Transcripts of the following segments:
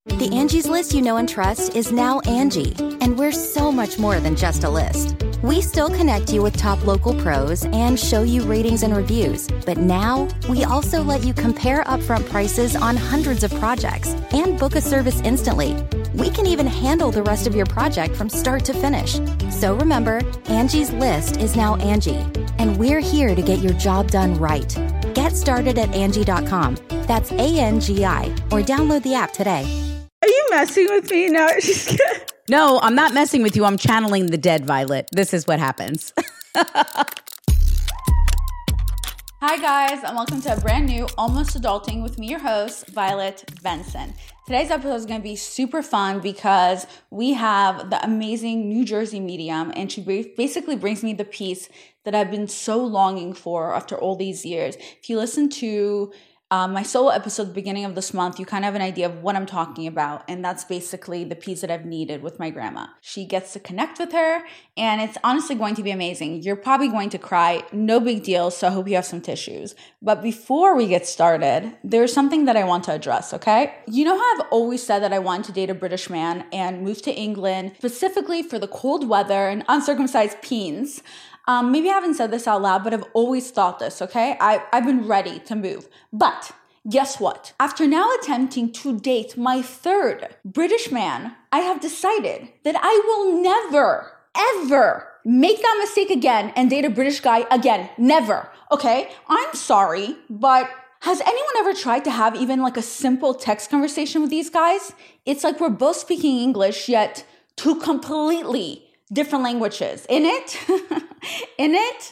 The Angie's List you know and trust is now Angie, and we're so much more than just a list. We still connect you with top local pros and show you ratings and reviews, but now we also let you compare upfront prices on hundreds of projects and book a service instantly. We can even handle the rest of your project from start to finish. So remember, Angie's List is now Angie, and we're here to get your job done right. Get started at Angie.com. That's ANGI, or download the app today. Are you messing with me? No, No, I'm not messing with you. I'm channeling the dead, Violet. This is what happens. Hi, guys, and welcome to a brand new Almost Adulting with me, your host, Violet Benson. Today's episode is going to be super fun because we have the amazing New Jersey medium, and she basically brings me the piece that I've been so longing for after all these years. If you listen to my solo episode at the beginning of this month, you kind of have an idea of what I'm talking about. And that's basically the piece that I've needed with my grandma. She gets to connect with her, and it's honestly going to be amazing. You're probably going to cry. No big deal. So I hope you have some tissues. But before we get started, there's something that I want to address, okay? You know how I've always said that I wanted to date a British man and move to England, specifically for the cold weather and uncircumcised peens. Maybe I haven't said this out loud, but I've always thought this, okay? I've been ready to move. But guess what? After now attempting to date my third British man, I have decided that I will never, ever make that mistake again and date a British guy again. Never, okay? I'm sorry, but has anyone ever tried to have even like a simple text conversation with these guys? It's like we're both speaking English, yet two completely different languages. In it? In it?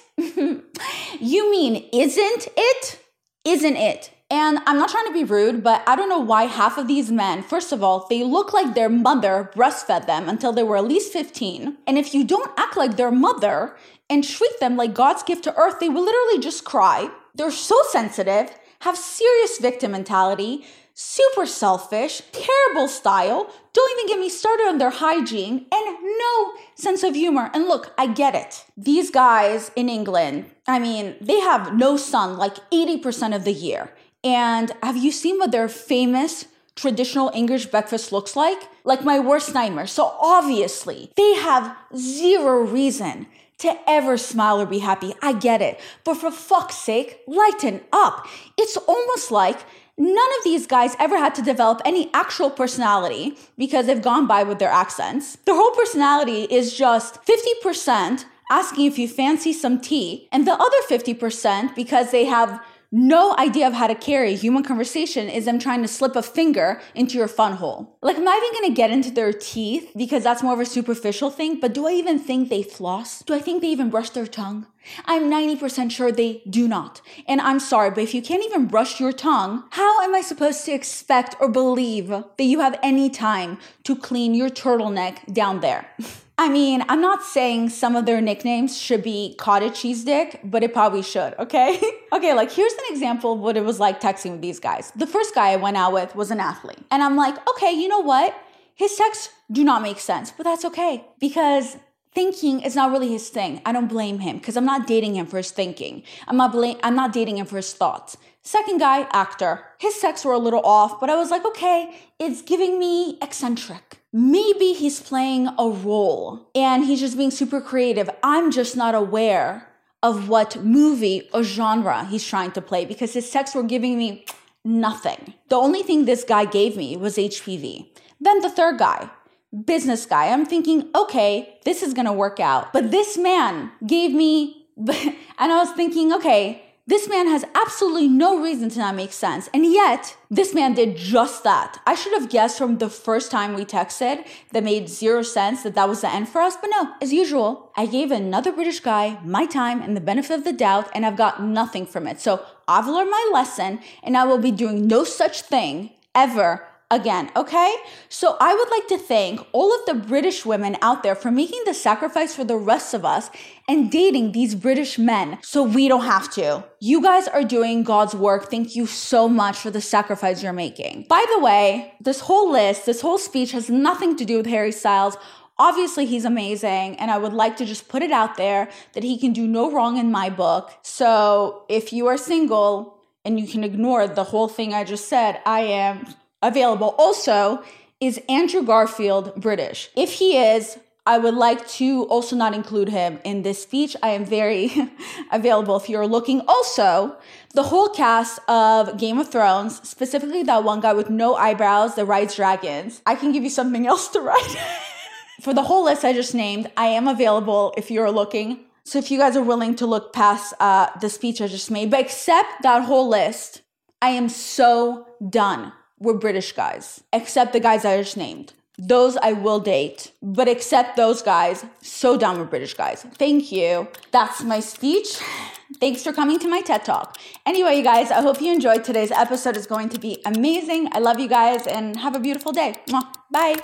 You mean isn't it? Isn't it? And I'm not trying to be rude, but I don't know why half of these men, first of all, they look like their mother breastfed them until they were at least 15. And if you don't act like their mother and treat them like God's gift to earth, they will literally just cry. They're so sensitive, have serious victim mentality, super selfish, terrible style, don't even get me started on their hygiene, and no sense of humor. And look, I get it. These guys in England, I mean, they have no sun like 80% of the year. And have you seen what their famous traditional English breakfast looks like? Like my worst nightmare. So obviously, they have zero reason to ever smile or be happy. I get it. But for fuck's sake, lighten up. It's almost like none of these guys ever had to develop any actual personality because they've gone by with their accents. Their whole personality is just 50% asking if you fancy some tea, and the other 50% because they have no idea of how to carry human conversation is them trying to slip a finger into your fun hole. Like, I'm not even going to get into their teeth because that's more of a superficial thing, but do I even think they floss? Do I think they even brush their tongue? I'm 90% sure they do not. And I'm sorry, but if you can't even brush your tongue, how am I supposed to expect or believe that you have any time to clean your turtleneck down there? I mean, I'm not saying some of their nicknames should be cottage cheese dick, but it probably should, okay? Okay, like here's an example of what it was like texting with these guys. The first guy I went out with was an athlete. And I'm like, okay, you know what? His texts do not make sense, but that's okay because thinking is not really his thing. I don't blame him because I'm not dating him for his thinking. I'm not dating him for his thoughts. Second guy, actor. His texts were a little off, but I was like, okay, it's giving me eccentric. Maybe he's playing a role and he's just being super creative. I'm just not aware of what movie or genre he's trying to play because his texts were giving me nothing. The only thing this guy gave me was HPV. Then the third guy, business guy. I'm thinking, okay, this is going to work out. But this man gave me, and I was thinking, okay, this man has absolutely no reason to not make sense. And yet, this man did just that. I should have guessed from the first time we texted that made zero sense that was the end for us. But no, as usual, I gave another British guy my time and the benefit of the doubt, and I've got nothing from it. So I've learned my lesson, and I will be doing no such thing ever again, okay? So I would like to thank all of the British women out there for making the sacrifice for the rest of us and dating these British men so we don't have to. You guys are doing God's work. Thank you so much for the sacrifice you're making. By the way, this whole speech has nothing to do with Harry Styles. Obviously, he's amazing, and I would like to just put it out there that he can do no wrong in my book. So if you are single and you can ignore the whole thing I just said, I am available. Also, is Andrew Garfield British? If he is, I would like to also not include him in this speech. I am very available if you're looking. Also, the whole cast of Game of Thrones, specifically that one guy with no eyebrows that rides dragons. I can give you something else to write. For the whole list I just named, I am available if you're looking. So if you guys are willing to look past the speech I just made, but except that whole list, I am so done with British guys, except the guys I just named. Those I will date, but except those guys, so done with British guys. Thank you. That's my speech. Thanks for coming to my TED Talk. Anyway, you guys, I hope you enjoyed today's episode. It's going to be amazing. I love you guys and have a beautiful day. Mwah. Bye.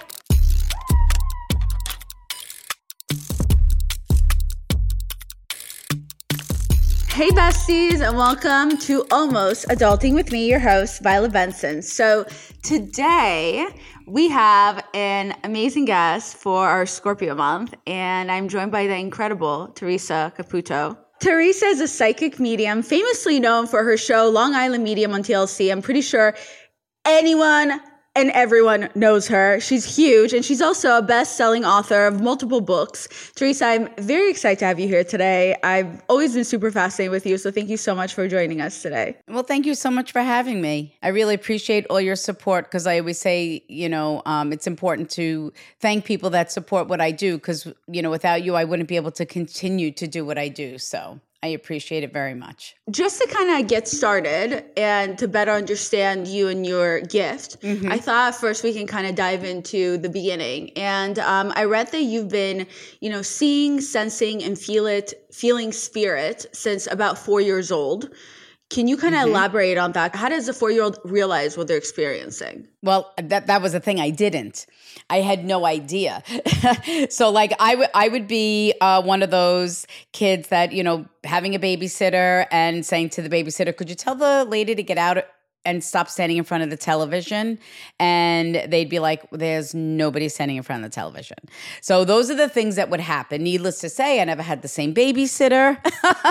Hey besties, and welcome to Almost Adulting with me, your host, Violet Benson. So today we have an amazing guest for our Scorpio month, and I'm joined by the incredible Teresa Caputo. Teresa is a psychic medium, famously known for her show Long Island Medium on TLC. I'm pretty sure anyone and everyone knows her. She's huge, and she's also a best-selling author of multiple books. Teresa, I'm very excited to have you here today. I've always been super fascinated with you, so thank you so much for joining us today. Well, thank you so much for having me. I really appreciate all your support because I always say, it's important to thank people that support what I do because, without you, I wouldn't be able to continue to do what I do. So I appreciate it very much. Just to kind of get started and to better understand you and your gift, I thought first we can kind of dive into the beginning. And I read that you've been, seeing, sensing, and feeling spirit since about 4 years old. Can you kind of elaborate on that? How does a 4-year-old realize what they're experiencing? Well, that was the thing. I didn't. I had no idea. So I would be one of those kids that, having a babysitter and saying to the babysitter, could you tell the lady to get out and stop standing in front of the television? And they'd be like, there's nobody standing in front of the television. So those are the things that would happen. Needless to say, I never had the same babysitter.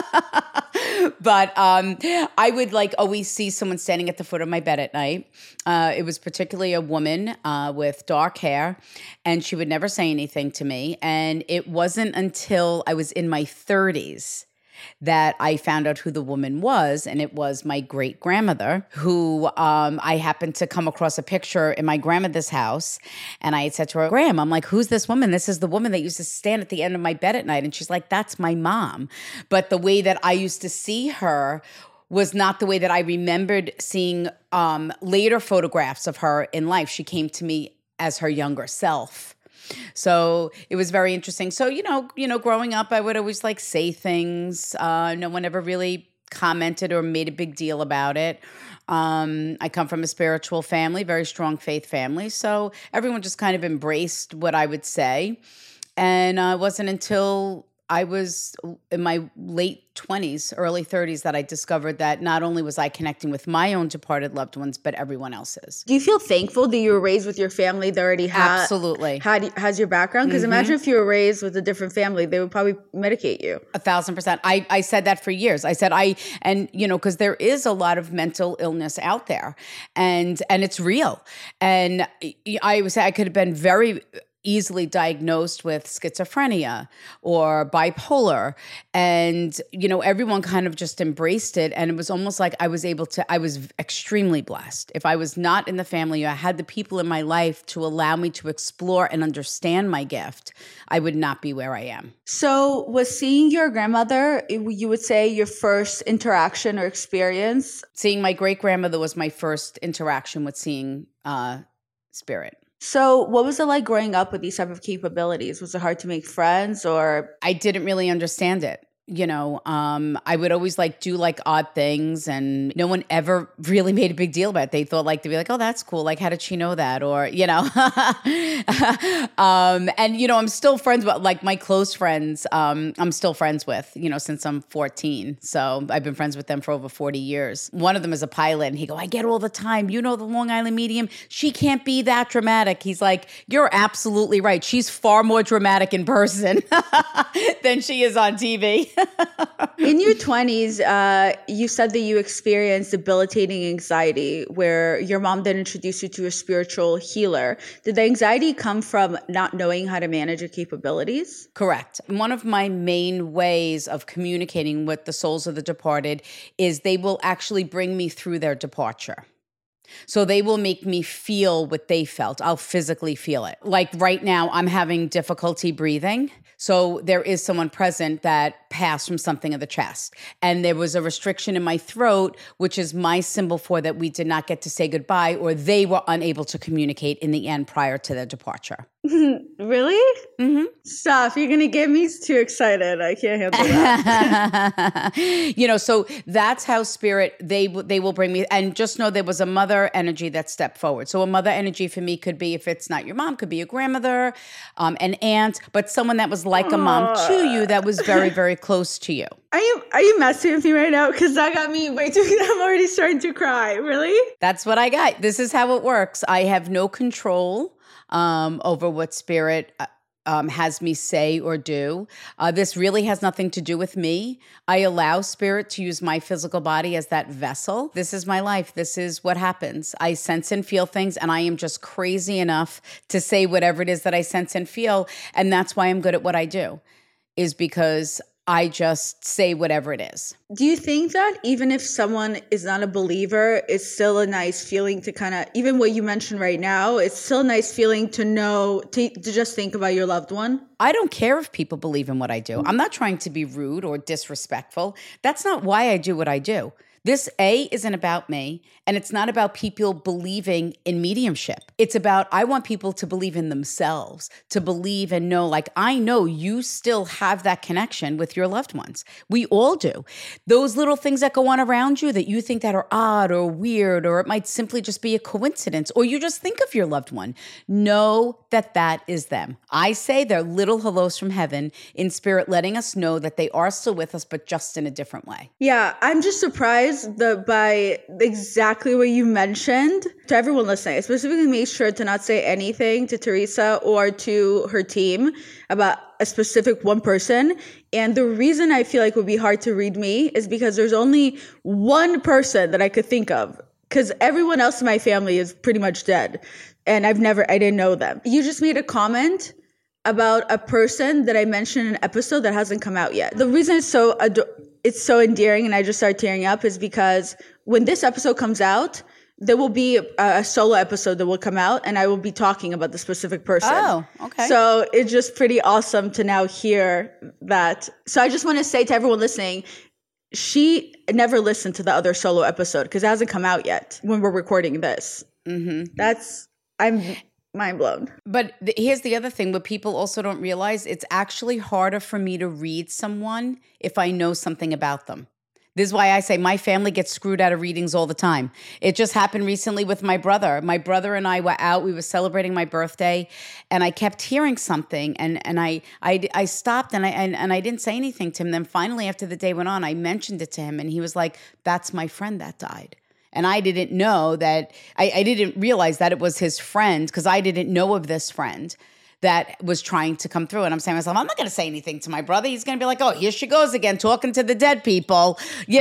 But I would always see someone standing at the foot of my bed at night. It was particularly a woman with dark hair, and she would never say anything to me. And it wasn't until I was in my 30s that I found out who the woman was, and it was my great-grandmother, who I happened to come across a picture in my grandmother's house, and I had said to her, Graham, I'm like, who's this woman? This is the woman that used to stand at the end of my bed at night, and she's like, that's my mom. But the way that I used to see her was not the way that I remembered seeing later photographs of her in life. She came to me as her younger self. So it was very interesting. So, growing up, I would always say things. No one ever really commented or made a big deal about it. I come from a spiritual family, very strong faith family. So everyone just kind of embraced what I would say. And it wasn't until I was in my late 20s, early 30s that I discovered that not only was I connecting with my own departed loved ones, but everyone else's. Do you feel thankful that you were raised with your family that already Absolutely. has your background? Because imagine if you were raised with a different family, they would probably medicate you. 1,000%. I said that for years. I said, because there is a lot of mental illness out there and it's real. And I would say I could have been very easily diagnosed with schizophrenia or bipolar. And, everyone kind of just embraced it. And it was almost like I was extremely blessed. If I was not in the family, I had the people in my life to allow me to explore and understand my gift, I would not be where I am. So was seeing your grandmother, you would say, your first interaction or experience? Seeing my great-grandmother was my first interaction with seeing spirit. So what was it like growing up with these type of capabilities? Was it hard to make friends or? I didn't really understand it. I would always do odd things and no one ever really made a big deal about it. They thought they'd be like, oh, that's cool. How did she know that? Or, and, I'm still friends with my close friends. I'm still friends with, since I'm 14. So I've been friends with them for over 40 years. One of them is a pilot and he go, I get all the time. The Long Island Medium, she can't be that dramatic. He's like, you're absolutely right. She's far more dramatic in person than she is on TV. In your 20s, you said that you experienced debilitating anxiety where your mom then introduced you to a spiritual healer. Did the anxiety come from not knowing how to manage your capabilities? Correct. One of my main ways of communicating with the souls of the departed is they will actually bring me through their departure. So they will make me feel what they felt. I'll physically feel it. Like right now, I'm having difficulty breathing. So there is someone present that passed from something of the chest. And there was a restriction in my throat, which is my symbol for that we did not get to say goodbye, or they were unable to communicate in the end prior to their departure. Really? Mm-hmm. Stop. You're going to get me too excited. I can't handle that. So that's how spirit, they will bring me. And just know there was a mother energy that stepped forward. So a mother energy for me could be, if it's not your mom, could be a grandmother, an aunt, but someone that was like a mom to you that was very, very close to you. Are you messing with me right now? Because that got me way too, I'm already starting to cry. Really? That's what I got. This is how it works. I have no control over what spirit has me say or do. This really has nothing to do with me. I allow spirit to use my physical body as that vessel. This is my life. This is what happens. I sense and feel things, and I am just crazy enough to say whatever it is that I sense and feel. And that's why I'm good at what I do, is because I just say whatever it is. Do you think that even if someone is not a believer, it's still a nice feeling to kind of, even what you mentioned right now, it's still a nice feeling to know, to just think about your loved one? I don't care if people believe in what I do. I'm not trying to be rude or disrespectful. That's not why I do what I do. This isn't about me, and it's not about people believing in mediumship. It's about, I want people to believe in themselves, to believe and know, like, I know you still have that connection with your loved ones. We all do. Those little things that go on around you that you think that are odd or weird, or it might simply just be a coincidence, or you just think of your loved one. Know that that is them. I say they're little hellos from heaven in spirit, letting us know that they are still with us, but just in a different way. Yeah, I'm just surprised by exactly what you mentioned. To everyone listening, I specifically made sure to not say anything to Teresa or to her team about a specific one person. And the reason I feel like it would be hard to read me is because there's only one person that I could think of, because everyone else in my family is pretty much dead. And I didn't know them. You just made a comment about a person that I mentioned in an episode that hasn't come out yet. The reason it's so endearing and I just start tearing up is because when this episode comes out, there will be a solo episode that will come out and I will be talking about the specific person. Oh, okay. So it's just pretty awesome to now hear that. So I just want to say to everyone listening, she never listened to the other solo episode because it hasn't come out yet when we're recording this. Mm-hmm. I'm mind blown. But here's the other thing, what people also don't realize, it's actually harder for me to read someone if I know something about them. This is why I say my family gets screwed out of readings all the time. It just happened recently with my brother. My brother and I were out. We were celebrating my birthday, and I kept hearing something, and I stopped, and I didn't say anything to him. Then finally, after the day went on, I mentioned it to him, and he was like, "That's my friend that died." And I didn't know that, I didn't realize that it was his friend, because I didn't know of this friend that was trying to come through. And I'm saying to myself, I'm not going to say anything to my brother. He's going to be like, oh, here she goes again, talking to the dead people,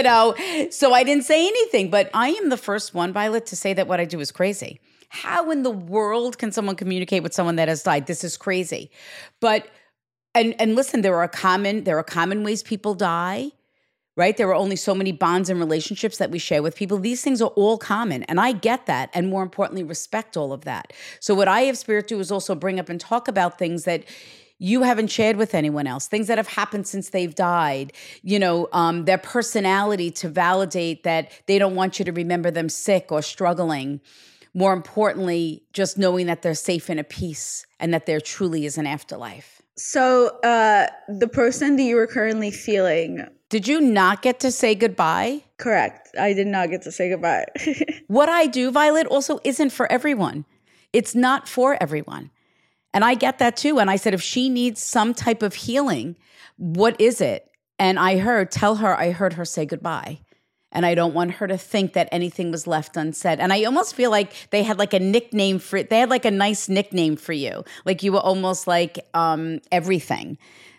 So I didn't say anything. But I am the first one, Violet, to say that what I do is crazy. How in the world can someone communicate with someone that has died? This is crazy. But, and listen, there are common ways people die. Right? There are only so many bonds and relationships that we share with people. These things are all common. And I get that. And more importantly, respect all of that. So what I have spirit do is also bring up and talk about things that you haven't shared with anyone else, things that have happened since they've died, their personality, to validate that they don't want you to remember them sick or struggling. More importantly, just knowing that they're safe and at peace and that there truly is an afterlife. So the person that you were currently feeling... Did you not get to say goodbye? Correct. I did not get to say goodbye. What I do, Violet, also isn't for everyone. It's not for everyone. And I get that too. And I said, if she needs some type of healing, what is it? And tell her I heard her say goodbye. And I don't want her to think that anything was left unsaid. And I almost feel like they had like a nickname they had like a nice nickname for you. Like you were almost like everything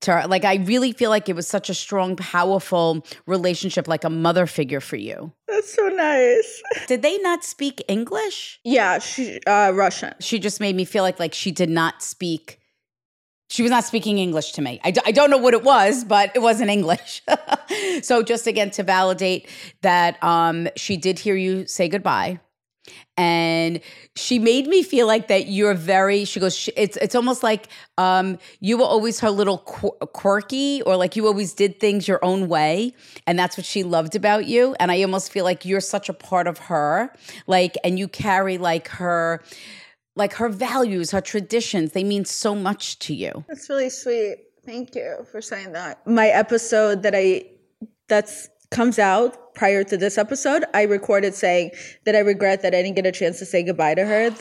to her. Like, I really feel like it was such a strong, powerful relationship, like a mother figure for you. That's so nice. Did they not speak English? Yeah, she Russian. She just made me feel like she did not speak. She was not speaking English to me. I don't know what it was, but it wasn't English. So just again to validate that she did hear you say goodbye. And she made me feel like that you're very, she goes, it's almost like you were always her little quirky, or like you always did things your own way. And that's what she loved about you. And I almost feel like you're such a part of her, like, and you carry like her values, her traditions. They mean so much to you. That's really sweet. Thank you for saying that. My episode that's comes out prior to this episode, I recorded saying that I regret that I didn't get a chance to say goodbye to her.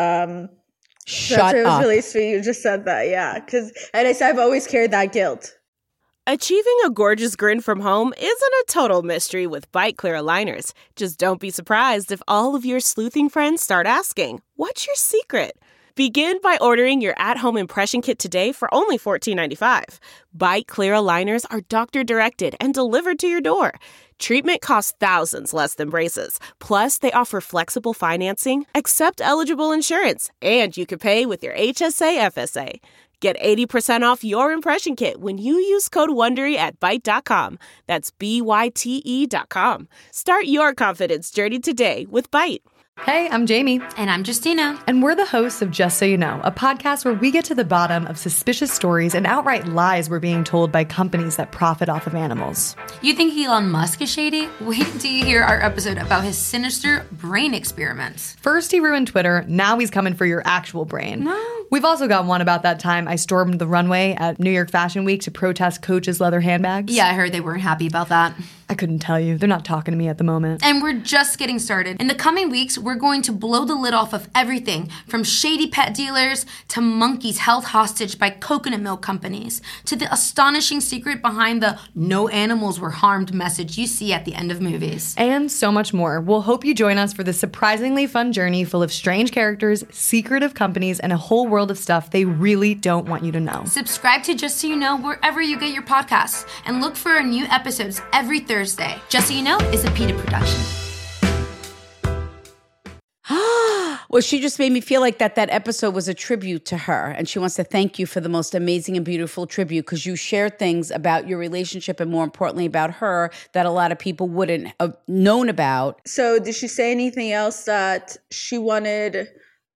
Shut up. It was really sweet. You just said that, yeah. And I said I've always carried that guilt. Achieving a gorgeous grin from home isn't a total mystery with Byte Clear aligners. Just don't be surprised if all of your sleuthing friends start asking, "What's your secret?" Begin by ordering your at-home impression kit today for only $14.95. Byte Clear aligners are doctor-directed and delivered to your door. Treatment costs thousands less than braces. Plus, they offer flexible financing, accept eligible insurance, and you can pay with your HSA FSA. Get 80% off your impression kit when you use code WONDERY at Byte.com. That's BYTE.com. Start your confidence journey today with Byte. Hey, I'm Jamie. And I'm Justina. And we're the hosts of Just So You Know, a podcast where we get to the bottom of suspicious stories and outright lies we're being told by companies that profit off of animals. You think Elon Musk is shady? Wait until you hear our episode about his sinister brain experiments. First he ruined Twitter, now he's coming for your actual brain. No. We've also got one about that time I stormed the runway at New York Fashion Week to protest Coach's leather handbags. Yeah, I heard they weren't happy about that. I couldn't tell you. They're not talking to me at the moment. And we're just getting started. In the coming weeks, we're going to blow the lid off of everything from shady pet dealers to monkeys held hostage by coconut milk companies to the astonishing secret behind the "no animals were harmed" message you see at the end of movies. And so much more. We'll hope you join us for this surprisingly fun journey full of strange characters, secretive companies, and a whole world of stuff they really don't want you to know. Subscribe to Just So You Know wherever you get your podcasts and look for our new episodes every Thursday. Just So You Know is a PETA production. Well, she just made me feel like that episode was a tribute to her. And she wants to thank you for the most amazing and beautiful tribute because you shared things about your relationship and more importantly about her that a lot of people wouldn't have known about. So did she say anything else that she wanted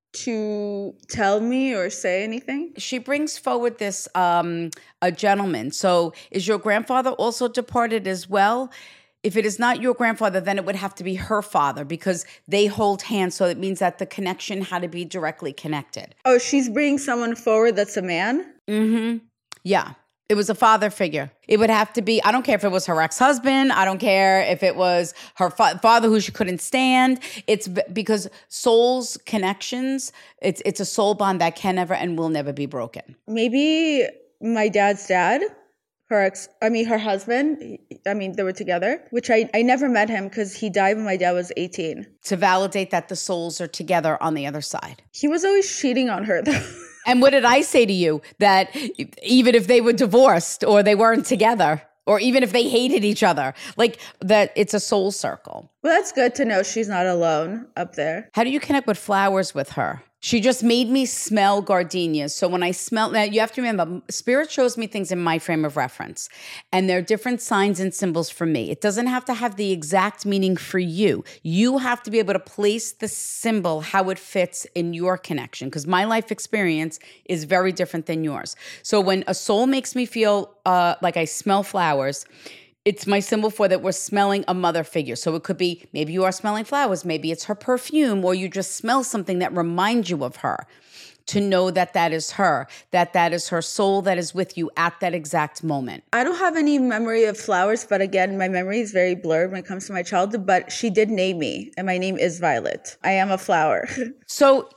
to tell me or say anything? She brings forward this, a gentleman. So is your grandfather also departed as well? If it is not your grandfather, then it would have to be her father because they hold hands. So it means that the connection had to be directly connected. Oh, she's bringing someone forward that's a man? Mm-hmm. Yeah. It was a father figure. It would have to be, I don't care if it was her ex-husband. I don't care if it was her father who she couldn't stand. It's because souls connections, it's a soul bond that can never and will never be broken. Maybe my dad's dad. Her husband, they were together, which I never met him because he died when my dad was 18. To validate that the souls are together on the other side. He was always cheating on her, though. And what did I say to you? That even if they were divorced or they weren't together, or even if they hated each other, like that it's a soul circle. Well, that's good to know she's not alone up there. How do you connect with flowers with her? She just made me smell gardenias. So when I smell, now you have to remember, Spirit shows me things in my frame of reference. And there are different signs and symbols for me. It doesn't have to have the exact meaning for you. You have to be able to place the symbol, how it fits in your connection. Because my life experience is very different than yours. So when a soul makes me feel like I smell flowers, it's my symbol for that we're smelling a mother figure. So it could be, maybe you are smelling flowers, maybe it's her perfume, or you just smell something that reminds you of her. To know that that is her, that is her soul that is with you at that exact moment. I don't have any memory of flowers, but again, my memory is very blurred when it comes to my childhood, but she did name me, and my name is Violet. I am a flower. So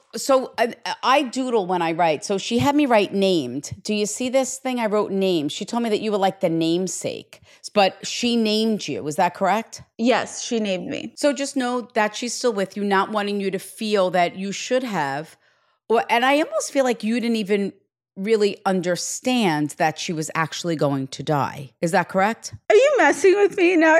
I doodle when I write. So she had me write named. Do you see this thing? I wrote named. She told me that you were like the namesake, but she named you. Is that correct? Yes, she named me. So just know that she's still with you, not wanting you to feel that you should have. And I almost feel like you didn't even really understand that she was actually going to die. Is that correct? Are you messing with me? No,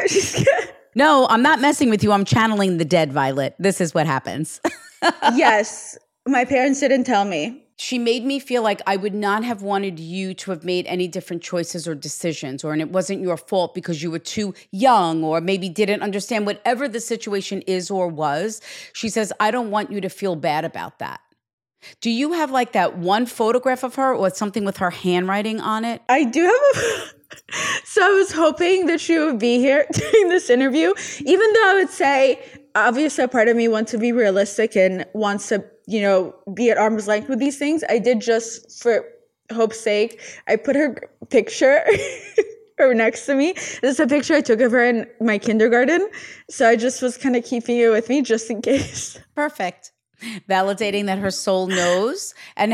No, I'm not messing with you. I'm channeling the dead, Violet. This is what happens. Yes, my parents didn't tell me. She made me feel like I would not have wanted you to have made any different choices or decisions, and it wasn't your fault because you were too young or maybe didn't understand whatever the situation is or was. She says, I don't want you to feel bad about that. Do you have like that one photograph of her or something with her handwriting on it? I do have So I was hoping that she would be here during this interview, even though I would say, obviously a part of me wants to be realistic and wants to, be at arm's length with these things. I did, just for hope's sake, I put her picture or next to me. This is a picture I took of her in my kindergarten. So I just was kind of keeping it with me just in case. Perfect. Validating that her soul knows and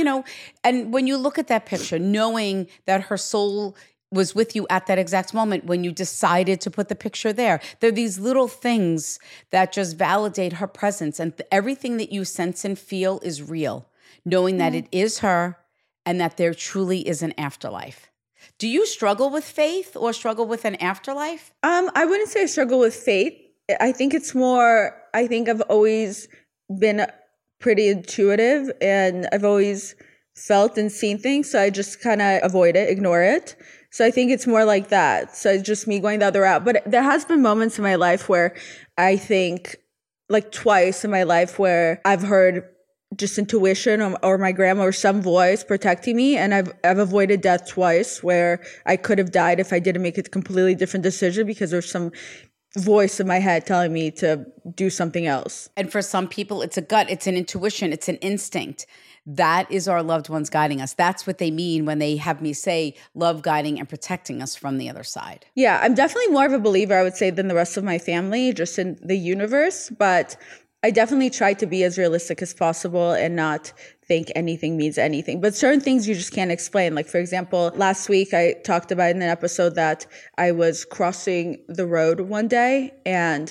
and when you look at that picture, knowing that her soul was with you at that exact moment when you decided to put the picture there. There are these little things that just validate her presence, and everything that you sense and feel is real, knowing that it is her and that there truly is an afterlife. Do you struggle with faith or struggle with an afterlife? I wouldn't say I struggle with faith. I think it's more, I've always been pretty intuitive and I've always felt and seen things. So I just kind of avoid it, ignore it. So I think it's more like that. So it's just me going the other route. But there has been moments in my life where I think, like twice in my life, where I've heard just intuition or my grandma or some voice protecting me. And I've avoided death twice where I could have died if I didn't make a completely different decision because there's some voice in my head telling me to do something else. And for some people, it's a gut, it's an intuition, it's an instinct. That is our loved ones guiding us. That's what they mean when they have me say love guiding and protecting us from the other side. Yeah, I'm definitely more of a believer, I would say, than the rest of my family, just in the universe. But I definitely try to be as realistic as possible and not think anything means anything. But certain things you just can't explain. Like, for example, last week I talked about in an episode that I was crossing the road one day and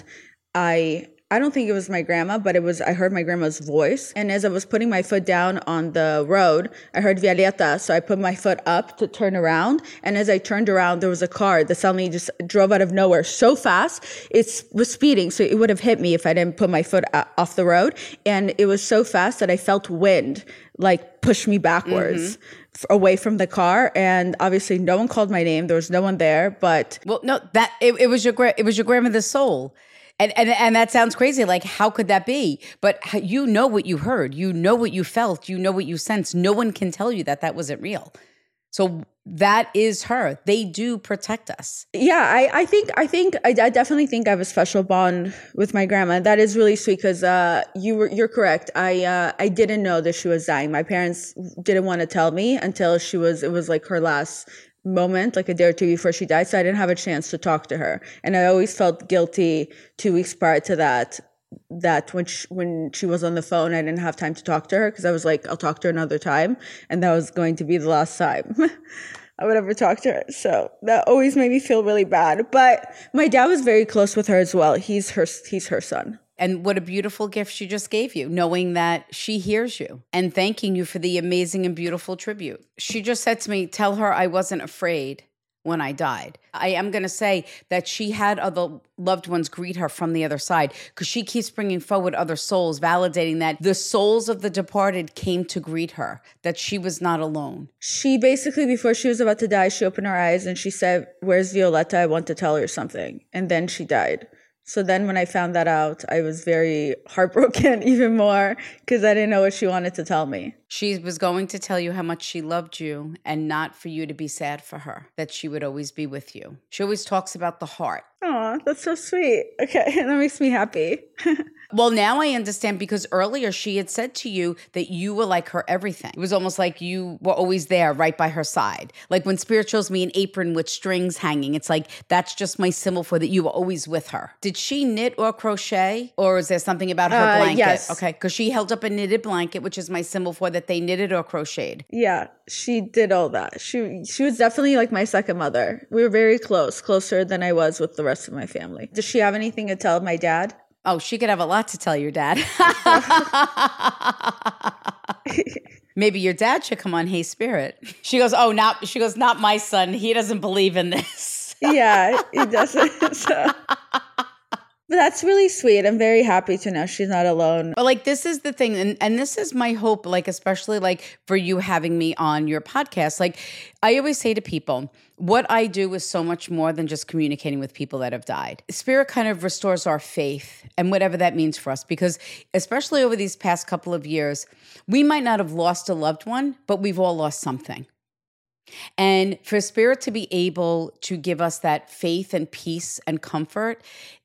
I don't think it was my grandma, but I heard my grandma's voice. And as I was putting my foot down on the road, I heard Violeta. So I put my foot up to turn around. And as I turned around, there was a car that suddenly just drove out of nowhere so fast. It was speeding. So it would have hit me if I didn't put my foot off the road. And it was so fast that I felt wind like push me backwards. Away from the car, and obviously no one called my name. There was no one there, but it was your grandmother's soul. And that sounds crazy. Like, how could that be? But you know what you heard. You know what you felt. You know what you sensed. No one can tell you that wasn't real. So that is her. They do protect us. Yeah, I definitely think I have a special bond with my grandma. That is really sweet because you're correct. I didn't know that she was dying. My parents didn't want to tell me until it was like her last moment, like a day or two before she died. So I didn't have a chance to talk to her. And I always felt guilty 2 weeks prior to that when she was on the phone, I didn't have time to talk to her because I was like, I'll talk to her another time. And that was going to be the last time I would ever talk to her. So that always made me feel really bad. But my dad was very close with her as well. He's her son. And what a beautiful gift she just gave you, knowing that she hears you and thanking you for the amazing and beautiful tribute. She just said to me, tell her I wasn't afraid when I died. I am going to say that she had other loved ones greet her from the other side because she keeps bringing forward other souls, validating that the souls of the departed came to greet her, that she was not alone. She basically, before she was about to die, she opened her eyes and she said, where's Violeta? I want to tell her something. And then she died. So then when I found that out, I was very heartbroken even more because I didn't know what she wanted to tell me. She was going to tell you how much she loved you and not for you to be sad for her, that she would always be with you. She always talks about the heart. Oh, that's so sweet. Okay, that makes me happy. Well, now I understand because earlier she had said to you that you were like her everything. It was almost like you were always there right by her side. Like when Spirit shows me an apron with strings hanging, it's like, that's just my symbol for that you were always with her. Did she knit or crochet? Or is there something about her blanket? Yes. Okay, because she held up a knitted blanket, which is my symbol for that they knitted or crocheted. Yeah, she did all that. She was definitely like my second mother. We were very close, closer than I was with the rest of my family. Does she have anything to tell my dad? Oh, she could have a lot to tell your dad. Maybe your dad should come on Hey Spirit. She goes, not my son. He doesn't believe in this. Yeah, he doesn't. So. But that's really sweet. I'm very happy to know she's not alone. But like, this is the thing. And this is my hope, like, especially like for you having me on your podcast. Like, I always say to people, what I do is so much more than just communicating with people that have died. Spirit kind of restores our faith and whatever that means for us, because especially over these past couple of years, we might not have lost a loved one, but we've all lost something. And for Spirit to be able to give us that faith and peace and comfort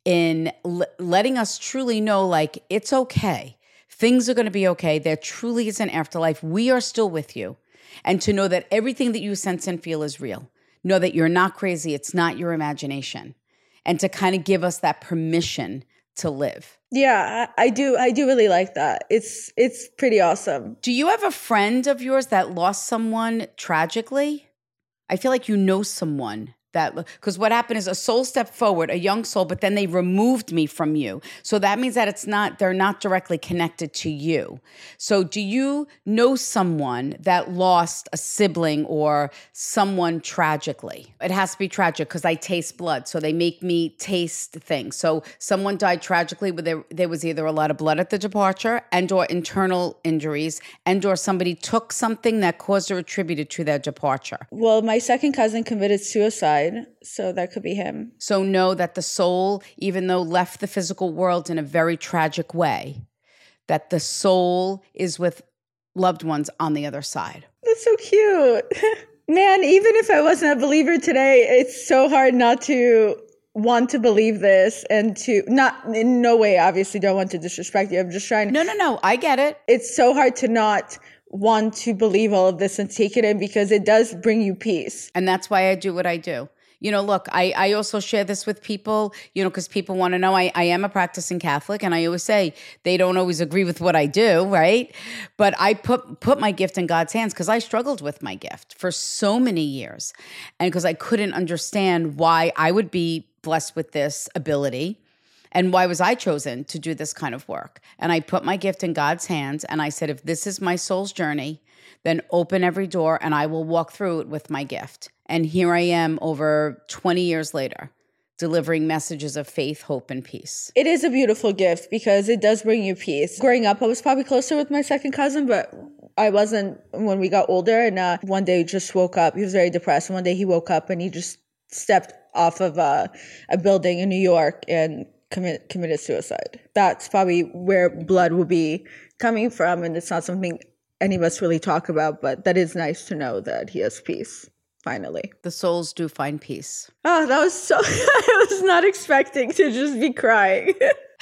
in letting us truly know, like, it's okay. Things are going to be okay. There truly is an afterlife. We are still with you. And to know that everything that you sense and feel is real. Know that you're not crazy. It's not your imagination. And to kind of give us that permission to live. Yeah, I do really like that. It's pretty awesome. Do you have a friend of yours that lost someone tragically? I feel like you know someone that, because what happened is a soul stepped forward, a young soul, but then they removed me from you. So that means that they're not directly connected to you. So do you know someone that lost a sibling or someone tragically? It has to be tragic because I taste blood. So they make me taste things. So someone died tragically, but there was either a lot of blood at the departure and or internal injuries and or somebody took something that caused or attributed to their departure. Well, my second cousin committed suicide. So that could be him. So know that the soul, even though left the physical world in a very tragic way, that the soul is with loved ones on the other side. That's so cute. Man, even if I wasn't a believer today, it's so hard not to want to believe this and to not, in no way, obviously don't want to disrespect you. I'm just trying to. No, I get it. It's so hard to not want to believe all of this and take it in because it does bring you peace. And that's why I do what I do. You know, look, I also share this with people, you know, because people want to know I am a practicing Catholic. And I always say they don't always agree with what I do, right? But I put my gift in God's hands because I struggled with my gift for so many years. And because I couldn't understand why I would be blessed with this ability. And why was I chosen to do this kind of work? And I put my gift in God's hands. And I said, if this is my soul's journey, then open every door and I will walk through it with my gift. And here I am over 20 years later, delivering messages of faith, hope, and peace. It is a beautiful gift because it does bring you peace. Growing up, I was probably closer with my second cousin, but I wasn't when we got older. And one day he just woke up. He was very depressed. One day he woke up and he just stepped off of a building in New York and committed suicide. That's probably where blood will be coming from. And it's not something any of us really talk about, but that is nice to know that he has peace. Finally. The souls do find peace. Oh, that was so, I was not expecting to just be crying.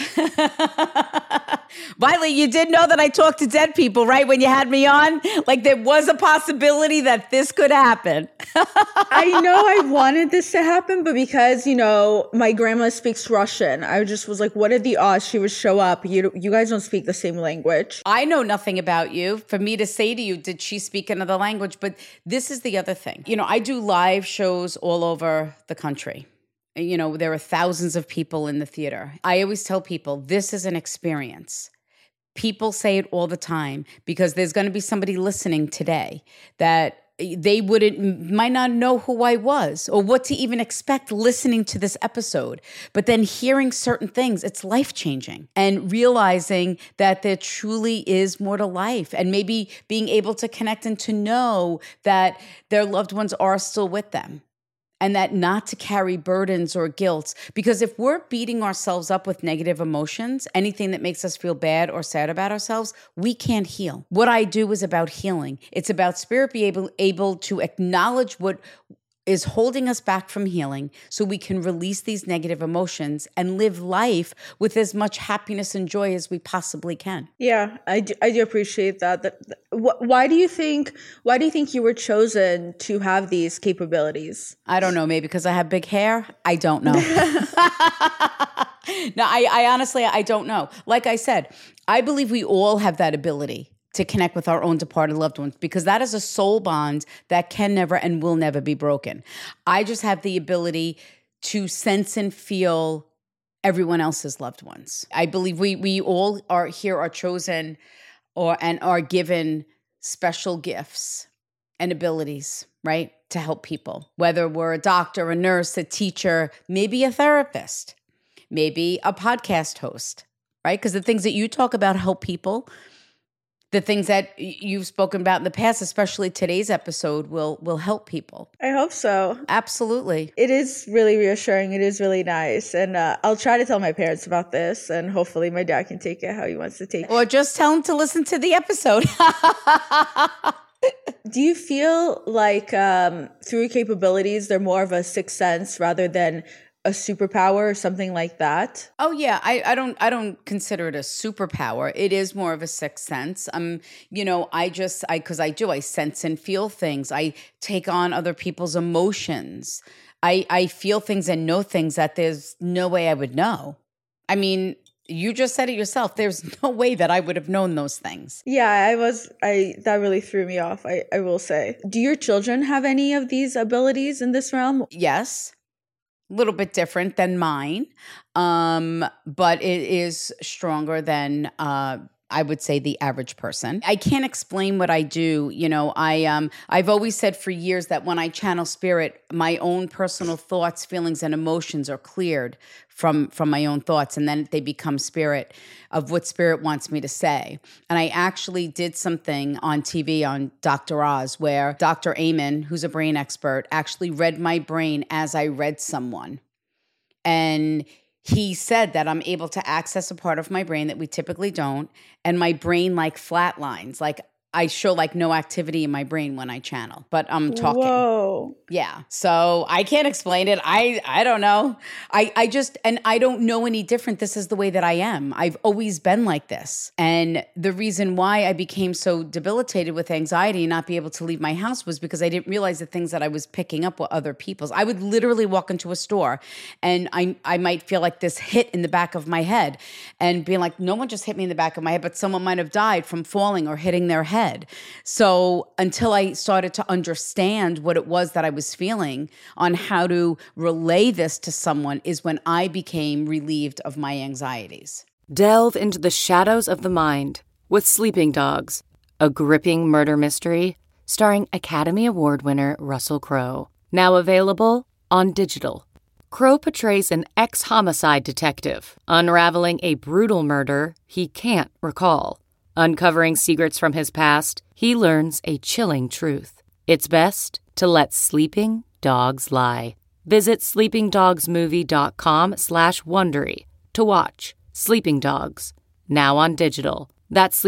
Violet, you did know that I talked to dead people, right? When you had me on, like there was a possibility that this could happen. I know I wanted this to happen, but because, you know, my grandma speaks Russian, I just was like, what are the odds she would show up? You guys don't speak the same language. I know nothing about you. For me to say to you, did she speak another language? But this is the other thing. You know, I do live shows all over the country. You know, there are thousands of people in the theater. I always tell people, this is an experience. People say it all the time because there's going to be somebody listening today that they might not know who I was or what to even expect listening to this episode. But then hearing certain things, it's life-changing. And realizing that there truly is more to life and maybe being able to connect and to know that their loved ones are still with them. And that not to carry burdens or guilt. Because if we're beating ourselves up with negative emotions, anything that makes us feel bad or sad about ourselves, we can't heal. What I do is about healing. It's about spirit being able to acknowledge what is holding us back from healing so we can release these negative emotions and live life with as much happiness and joy as we possibly can. Yeah, I do appreciate that. Why do you think you were chosen to have these capabilities? I don't know, maybe because I have big hair? I don't know. No, I honestly, I don't know. Like I said, I believe we all have that ability to connect with our own departed loved ones because that is a soul bond that can never and will never be broken. I just have the ability to sense and feel everyone else's loved ones. I believe we all are chosen and are given special gifts and abilities, right, to help people. Whether we're a doctor, a nurse, a teacher, maybe a therapist, maybe a podcast host, right? Because the things that you talk about help people. The things that you've spoken about in the past, especially today's episode, will help people. I hope so. Absolutely. It is really reassuring. It is really nice. And I'll try to tell my parents about this, and hopefully my dad can take it how he wants to take it. Or just tell him to listen to the episode. Do you feel like through your capabilities, they're more of a sixth sense rather than a superpower or something like that? Oh yeah, I don't consider it a superpower. It is more of a sixth sense. I sense and feel things. I take on other people's emotions. I feel things and know things that there's no way I would know. I mean, you just said it yourself. There's no way that I would have known those things. Yeah, that really threw me off, I will say. Do your children have any of these abilities in this realm? Yes. A little bit different than mine, but it is stronger than I would say the average person. I can't explain what I do. I've always said for years that when I channel spirit, my own personal thoughts, feelings, and emotions are cleared from my own thoughts, and then they become spirit of what spirit wants me to say. And I actually did something on TV on Dr. Oz where Dr. Amen, who's a brain expert, actually read my brain as I read someone. And he said that I'm able to access a part of my brain that we typically don't, and my brain flatlines. I show no activity in my brain when I channel, but I'm talking. Whoa. Yeah. So I can't explain it. I don't know. I don't know any different. This is the way that I am. I've always been like this. And the reason why I became so debilitated with anxiety and not be able to leave my house was because I didn't realize the things that I was picking up were other people's. I would literally walk into a store and I might feel like this hit in the back of my head and being like, no one just hit me in the back of my head, but someone might have died from falling or hitting their head. So until I started to understand what it was that I was feeling on how to relay this to someone is when I became relieved of my anxieties. Delve into the shadows of the mind with Sleeping Dogs, a gripping murder mystery starring Academy Award winner Russell Crowe. Now available on digital. Crowe portrays an ex-homicide detective unraveling a brutal murder he can't recall. Uncovering secrets from his past, he learns a chilling truth. It's best to let sleeping dogs lie. Visit sleepingdogsmovie.com/Wondery to watch Sleeping Dogs, now on digital. That's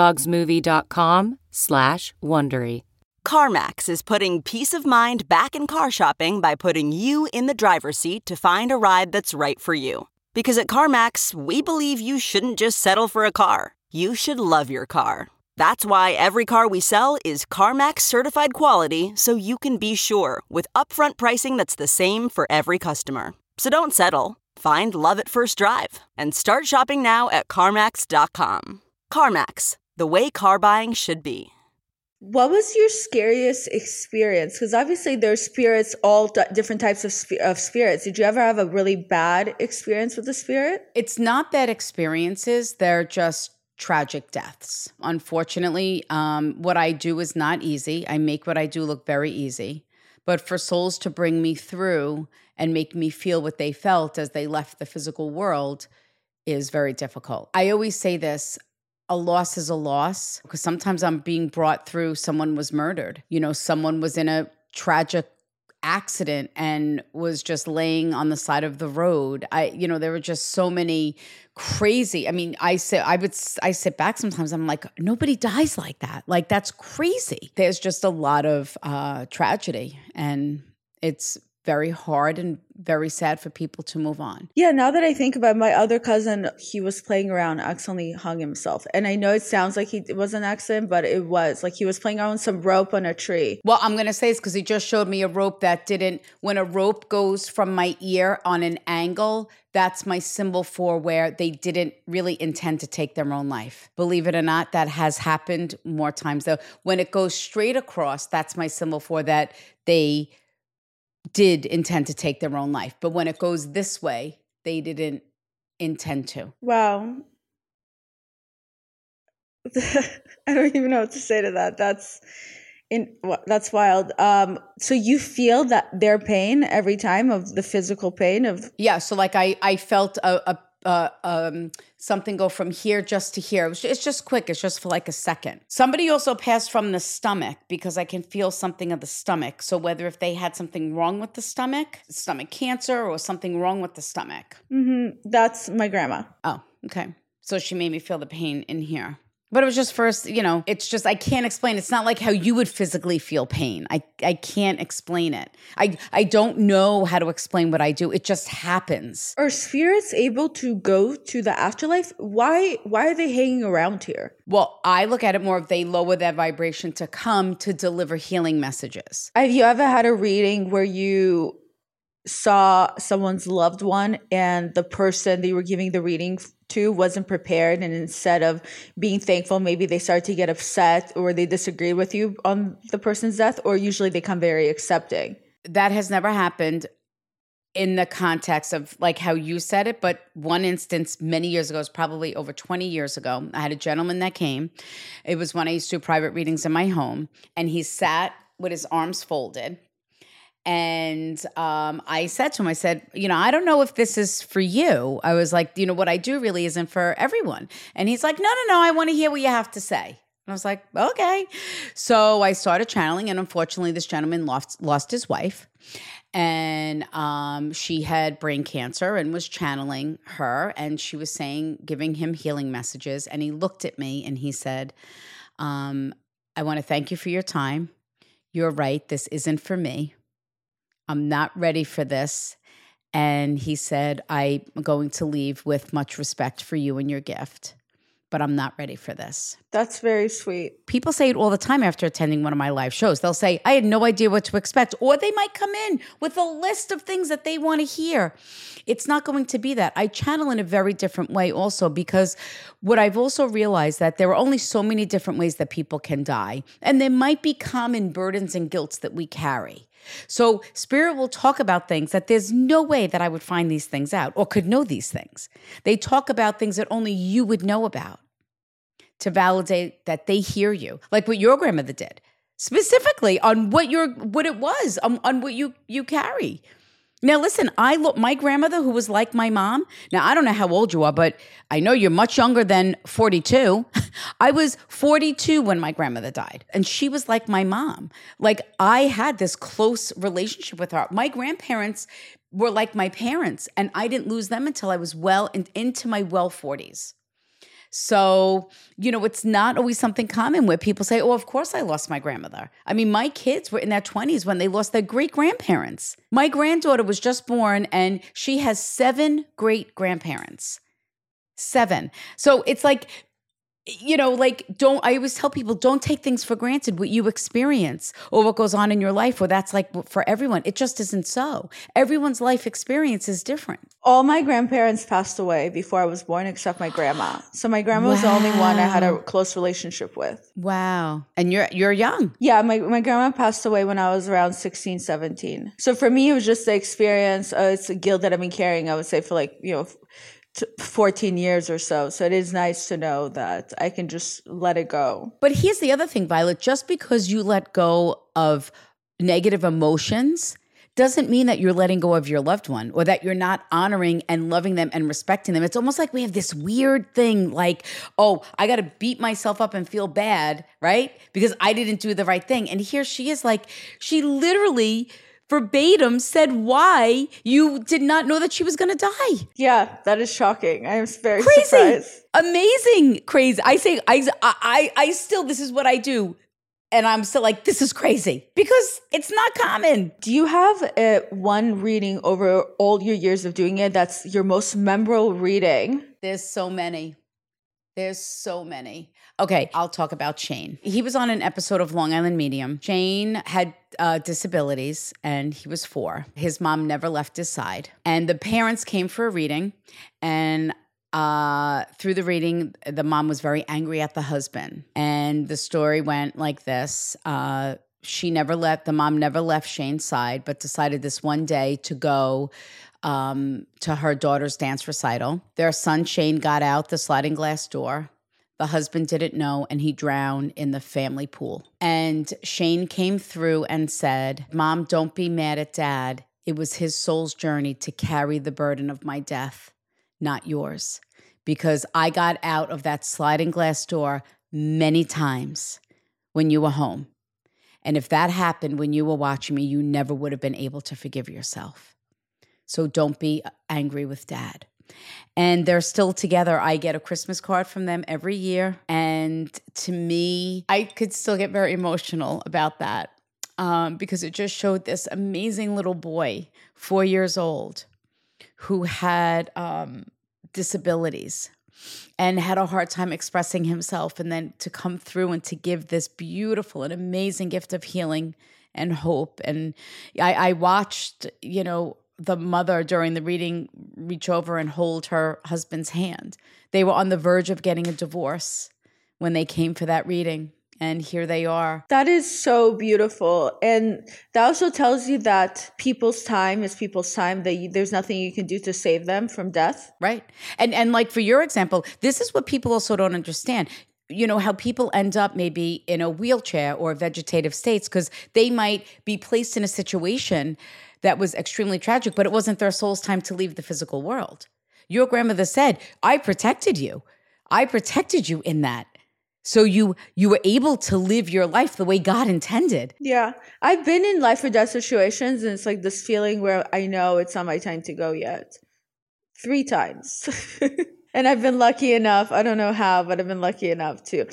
sleepingdogsmovie.com/Wondery. CarMax is putting peace of mind back in car shopping by putting you in the driver's seat to find a ride that's right for you. Because at CarMax, we believe you shouldn't just settle for a car. You should love your car. That's why every car we sell is CarMax certified quality, so you can be sure with upfront pricing that's the same for every customer. So don't settle. Find love at first drive and start shopping now at CarMax.com. CarMax, the way car buying should be. What was your scariest experience? Because obviously there's spirits, different types of spirits. Did you ever have a really bad experience with the spirit? It's not bad experiences. They're just tragic deaths. Unfortunately, what I do is not easy. I make what I do look very easy. But for souls to bring me through and make me feel what they felt as they left the physical world is very difficult. I always say this, a loss is a loss, because sometimes I'm being brought through someone was murdered. Someone was in a tragic accident and was just laying on the side of the road. There were just so many crazy. I sit back sometimes. I'm like, nobody dies like that. That's crazy. There's just a lot of tragedy, and it's very hard and very sad for people to move on. Yeah, now that I think about it, my other cousin, he was playing around, accidentally hung himself. And I know it sounds like it was an accident, but it was. He was playing around with some rope on a tree. Well, I'm going to say it's because he just showed me a rope that when a rope goes from my ear on an angle, that's my symbol for where they didn't really intend to take their own life. Believe it or not, that has happened more times though. When it goes straight across, that's my symbol for that they did intend to take their own life. But when it goes this way, they didn't intend to. Wow. I don't even know what to say to that. That's wild. So you feel that their pain every time, of the physical pain of. Yeah. So like I felt something go from here just to here. It's just quick. It's just for like a second. Somebody also passed from the stomach, because I can feel something of the stomach. So whether if they had something wrong with the stomach cancer, or something wrong with the stomach. Mm-hmm. That's my grandma. Oh, okay. So she made me feel the pain in here. But it was just first, it's just, I can't explain. It's not like how you would physically feel pain. I can't explain it. I don't know how to explain what I do. It just happens. Are spirits able to go to the afterlife? Why are they hanging around here? Well, I look at it more of they lower their vibration to come to deliver healing messages. Have you ever had a reading where you saw someone's loved one and the person they were giving the reading to wasn't prepared, and instead of being thankful, maybe they started to get upset or they disagreed with you on the person's death, or usually they come very accepting? That has never happened in the context of like how you said it, but one instance many years ago, it was probably over 20 years ago. I had a gentleman that came. It was when I used to do private readings in my home, and he sat with his arms folded. And I said to him, I said, I don't know if this is for you. I was like, what I do really isn't for everyone. And he's like, no, I want to hear what you have to say. And I was like, okay. So I started channeling, and unfortunately, this gentleman lost his wife. And she had brain cancer and was channeling her. And she was giving him healing messages. And he looked at me and he said, I want to thank you for your time. You're right. This isn't for me. I'm not ready for this. And he said, I'm going to leave with much respect for you and your gift, but I'm not ready for this. That's very sweet. People say it all the time after attending one of my live shows. They'll say, I had no idea what to expect. Or they might come in with a list of things that they want to hear. It's not going to be that. I channel in a very different way also, because what I've also realized that there are only so many different ways that people can die. And there might be common burdens and guilts that we carry. So Spirit will talk about things that there's no way that I would find these things out or could know these things. They talk about things that only you would know about to validate that they hear you, like what your grandmother did, specifically on what it was, on what you carry. Now, listen, my grandmother, who was like my mom. Now, I don't know how old you are, but I know you're much younger than 42. I was 42 when my grandmother died, and she was like my mom. Like, I had this close relationship with her. My grandparents were like my parents, and I didn't lose them until I was well into my 40s. So, it's not always something common where people say, oh, of course I lost my grandmother. I mean, my kids were in their 20s when they lost their great-grandparents. My granddaughter was just born, and she has 7 great-grandparents. 7. So it's like, I always tell people, don't take things for granted, what you experience or what goes on in your life, or that's like for everyone. It just isn't so. Everyone's life experience is different. All my grandparents passed away before I was born, except my grandma. So my grandma was the only one I had a close relationship with. Wow. And you're young. Yeah, my grandma passed away when I was around 16, 17. So for me, it was just the experience. It's a guilt that I've been carrying, I would say, for 14 years or so. So it is nice to know that I can just let it go. But here's the other thing, Violet. Just because you let go of negative emotions doesn't mean that you're letting go of your loved one or that you're not honoring and loving them and respecting them. It's almost like we have this weird thing like, oh, I got to beat myself up and feel bad, right? Because I didn't do the right thing. And here she is like, she literally verbatim said why you did not know that she was going to die. Yeah, that is shocking. I am very crazy. Surprised. Amazing. Crazy. I say, I still, this is what I do. And I'm still like, this is crazy because it's not common. Do you have one reading over all your years of doing it that's your most memorable reading? There's so many. Okay, I'll talk about Shane. He was on an episode of Long Island Medium. Shane had disabilities and he was 4. His mom never left his side. And the parents came for a reading, and through the reading, the mom was very angry at the husband. And the story went like this. The mom never left Shane's side, but decided this one day to go to her daughter's dance recital. Their son Shane got out the sliding glass door. The husband didn't know, and he drowned in the family pool. And Shane came through and said, Mom, don't be mad at Dad. It was his soul's journey to carry the burden of my death, not yours. Because I got out of that sliding glass door many times when you were home. And if that happened when you were watching me, you never would have been able to forgive yourself. So don't be angry with Dad. And they're still together. I get a Christmas card from them every year. And to me, I could still get very emotional about that because it just showed this amazing little boy, 4 years old, who had disabilities and had a hard time expressing himself, and then to come through and to give this beautiful and amazing gift of healing and hope. And I watched, the mother during the reading reach over and hold her husband's hand. They were on the verge of getting a divorce when they came for that reading. And here they are. That is so beautiful. And that also tells you that people's time is people's time, that there's nothing you can do to save them from death. Right. And like for your example, this is what people also don't understand. How people end up maybe in a wheelchair or vegetative states because they might be placed in a situation that was extremely tragic, but it wasn't their soul's time to leave the physical world. Your grandmother said, I protected you. I protected you in that. So you were able to live your life the way God intended. Yeah. I've been in life or death situations, and it's like this feeling where I know it's not my time to go yet. 3 times. And I've been lucky enough, I don't know how, but I've been lucky enough to.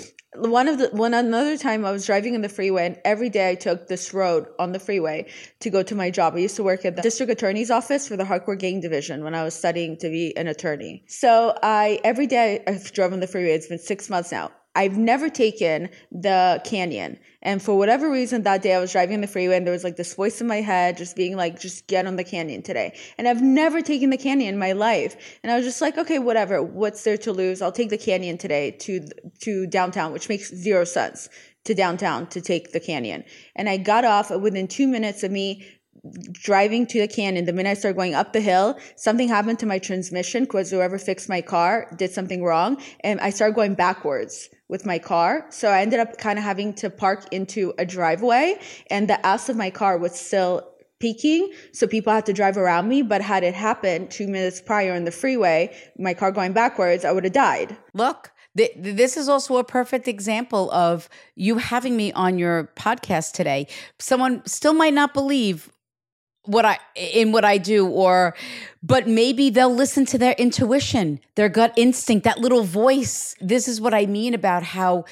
Another time I was driving in the freeway, and every day I took this road on the freeway to go to my job. I used to work at the district attorney's office for the hardcore gang division when I was studying to be an attorney. So every day I've drove on the freeway. It's been 6 months now. I've never taken the canyon. And for whatever reason, that day I was driving the freeway and there was like this voice in my head just being like, just get on the canyon today. And I've never taken the canyon in my life. And I was just like, okay, whatever. What's there to lose? I'll take the canyon today to downtown, which makes 0 sense, to downtown to take the canyon. And I got off within 2 minutes of me driving to the canyon. The minute I started going up the hill, something happened to my transmission because whoever fixed my car did something wrong. And I started going backwards with my car. So I ended up kind of having to park into a driveway, and the ass of my car was still peaking. So people had to drive around me. But had it happened 2 minutes prior on the freeway, my car going backwards, I would have died. Look, this is also a perfect example of you having me on your podcast today. Someone still might not believe what I do, but maybe they'll listen to their intuition, their gut instinct, that little voice. This is what I mean about how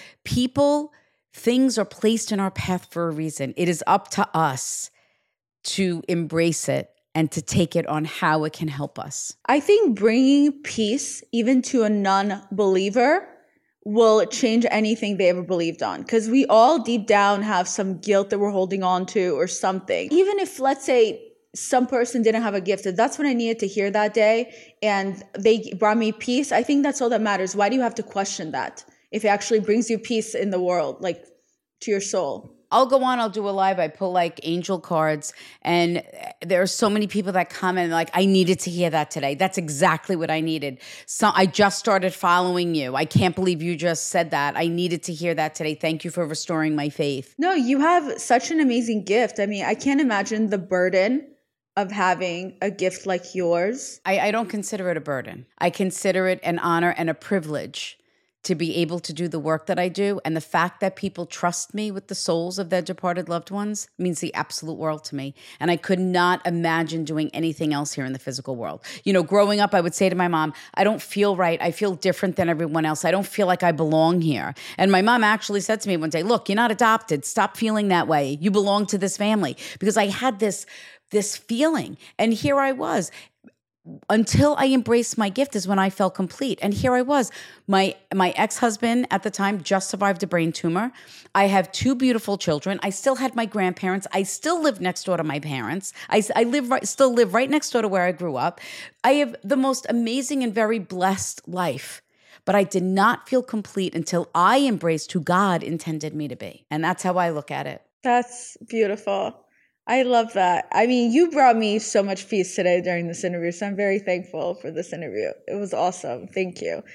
things are placed in our path for a reason. It is up to us to embrace it and to take it on how it can help us. I think bringing peace even to a non-believer will change anything they ever believed on. Because we all deep down have some guilt that we're holding on to or something. Even if, let's say, some person didn't have a gift, if that's what I needed to hear that day and they brought me peace, I think that's all that matters. Why do you have to question that if it actually brings you peace in the world, like to your soul? I'll go on, I'll do a live. I pull like angel cards, and there are so many people that comment like, I needed to hear that today. That's exactly what I needed. So I just started following you. I can't believe you just said that. I needed to hear that today. Thank you for restoring my faith. No, you have such an amazing gift. I mean, I can't imagine the burden of having a gift like yours. I don't consider it a burden. I consider it an honor and a privilege to be able to do the work that I do. And the fact that people trust me with the souls of their departed loved ones means the absolute world to me. And I could not imagine doing anything else here in the physical world. Growing up, I would say to my mom, I don't feel right. I feel different than everyone else. I don't feel like I belong here. And my mom actually said to me one day, look, you're not adopted. Stop feeling that way. You belong to this family. Because I had this feeling. And here I was. Until I embraced my gift is when I felt complete. And here I was. My ex-husband at the time just survived a brain tumor. I have 2 beautiful children. I still had my grandparents. I still live next door to my parents. I still live right next door to where I grew up. I have the most amazing and very blessed life. But I did not feel complete until I embraced who God intended me to be. And that's how I look at it. That's beautiful. I love that. I mean, you brought me so much peace today during this interview, so I'm very thankful for this interview. It was awesome. Thank you.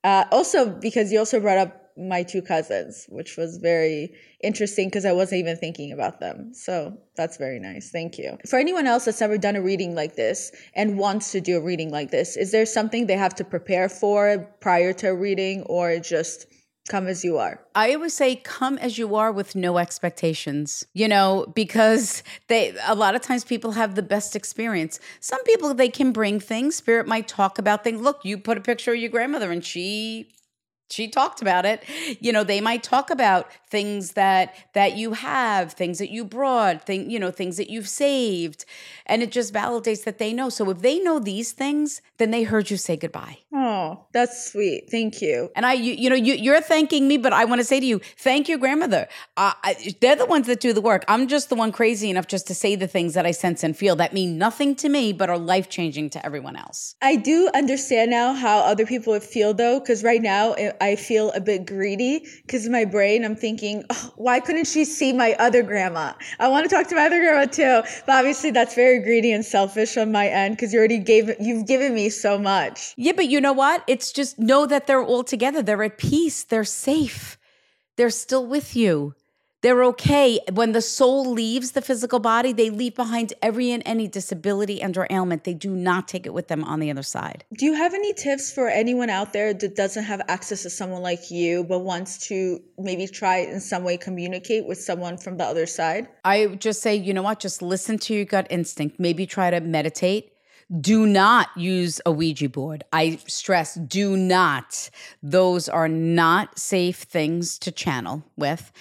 Also, because you also brought up my 2 cousins, which was very interesting because I wasn't even thinking about them. So that's very nice. Thank you. For anyone else that's never done a reading like this and wants to do a reading like this, is there something they have to prepare for prior to a reading, or just come as you are? I always say come as you are with no expectations, because a lot of times people have the best experience. Some people, they can bring things. Spirit might talk about things. Look, you put a picture of your grandmother and she talked about it. They might talk about things that you have, things that you brought, things that you've saved. And it just validates that they know. So if they know these things, then they heard you say goodbye. Oh, that's sweet. Thank you. And you're thanking me, but I want to say to you, thank your grandmother. They're the ones that do the work. I'm just the one crazy enough just to say the things that I sense and feel that mean nothing to me, but are life-changing to everyone else. I do understand now how other people would feel, though, because right now I feel a bit greedy because in my brain I'm thinking, oh, why couldn't she see my other grandma? I want to talk to my other grandma too. But obviously that's very greedy and selfish on my end because you've given me so much. Yeah, but you know what? It's just know that they're all together. They're at peace. They're safe. They're still with you. They're okay. When the soul leaves the physical body, they leave behind every and any disability and or ailment. They do not take it with them on the other side. Do you have any tips for anyone out there that doesn't have access to someone like you, but wants to maybe try in some way communicate with someone from the other side? I just say, you know what? Just listen to your gut instinct. Maybe try to meditate. Do not use a Ouija board. I stress, do not. Those are not safe things to channel with.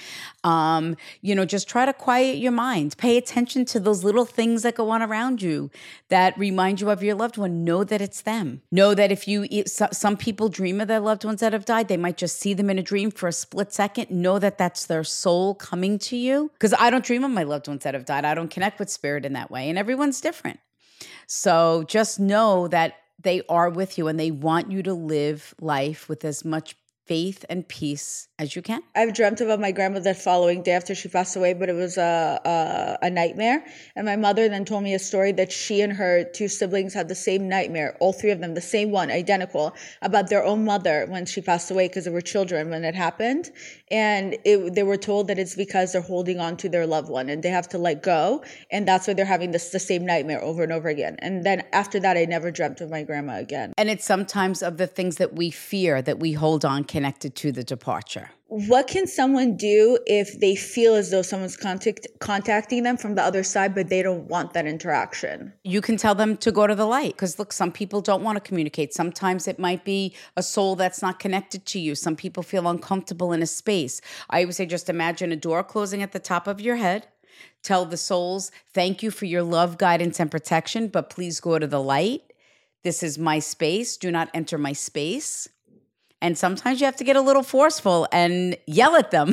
Just try to quiet your mind. Pay attention to those little things that go on around you that remind you of your loved one. Know that it's them. Know that some people dream of their loved ones that have died. They might just see them in a dream for a split second. Know that that's their soul coming to you. Because I don't dream of my loved ones that have died. I don't connect with spirit in that way. And everyone's different. So just know that they are with you and they want you to live life with as much faith and peace as you can. I've dreamt about my grandmother the following day after she passed away, but it was a nightmare. And my mother then told me a story that she and her 2 siblings had the same nightmare, all 3 of them, the same one, identical, about their own mother when she passed away because they were children when it happened. And they were told that it's because they're holding on to their loved one and they have to let go. And that's why they're having the same nightmare over and over again. And then after that, I never dreamt of my grandma again. And it's sometimes of the things that we fear that we hold on connected to the departure. What can someone do if they feel as though someone's contacting them from the other side, but they don't want that interaction? You can tell them to go to the light because, look, some people don't want to communicate. Sometimes it might be a soul that's not connected to you. Some people feel uncomfortable in a space. I would say just imagine a door closing at the top of your head. Tell the souls, thank you for your love, guidance, and protection, but please go to the light. This is my space. Do not enter my space. And sometimes you have to get a little forceful and yell at them.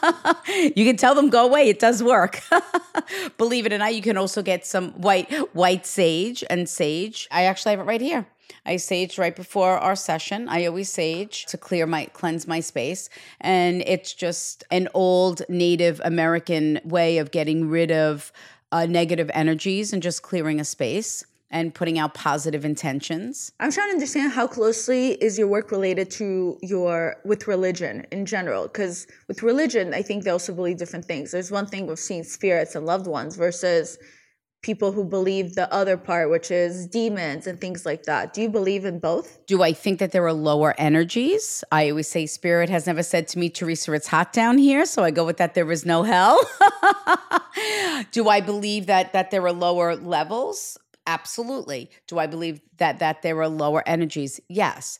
You can tell them, go away. It does work. Believe it or not, you can also get some white sage and sage. I actually have it right here. I sage right before our session. I always sage to cleanse my space. And it's just an old Native American way of getting rid of negative energies and just clearing a space and putting out positive intentions. I'm trying to understand how closely is your work related to with religion in general? Because with religion, I think they also believe different things. There's one thing with seeing spirits and loved ones versus people who believe the other part, which is demons and things like that. Do you believe in both? Do I think that there are lower energies? I always say spirit has never said to me, Teresa, it's hot down here. So I go with that there is no hell. Do I believe that there are lower levels? Absolutely. Do I believe that there are lower energies? Yes.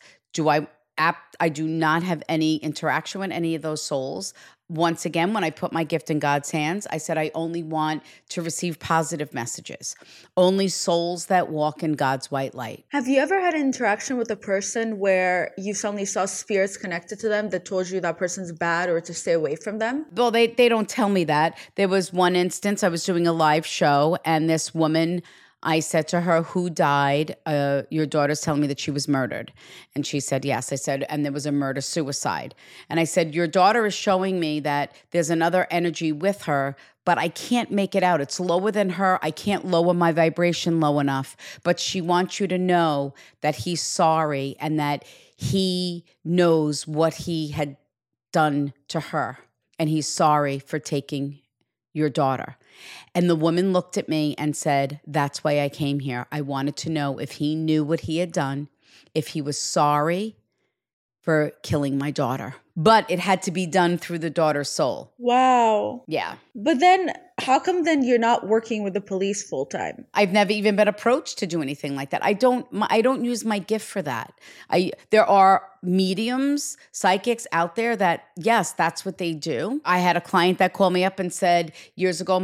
I do not have any interaction with any of those souls. Once again, when I put my gift in God's hands, I said I only want to receive positive messages. Only souls that walk in God's white light. Have you ever had an interaction with a person where you suddenly saw spirits connected to them that told you that person's bad or to stay away from them? Well, they don't tell me that. There was one instance, I was doing a live show and this woman, I said to her, who died? Your daughter's telling me that she was murdered. And she said, yes. I said, and there was a murder-suicide. And I said, your daughter is showing me that there's another energy with her, but I can't make it out. It's lower than her. I can't lower my vibration low enough. But she wants you to know that he's sorry and that he knows what he had done to her, and he's sorry for taking your daughter. And the woman looked at me and said, that's why I came here. I wanted to know if he knew what he had done, if he was sorry for killing my daughter. But it had to be done through the daughter's soul. Wow. Yeah. But then how come then you're not working with the police full time? I've never even been approached to do anything like that. I don't use my gift for that. There are mediums, psychics out there that, yes, that's what they do. I had a client that called me up and said, years ago,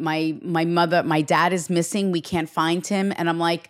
my dad is missing. We can't find him. And I'm like,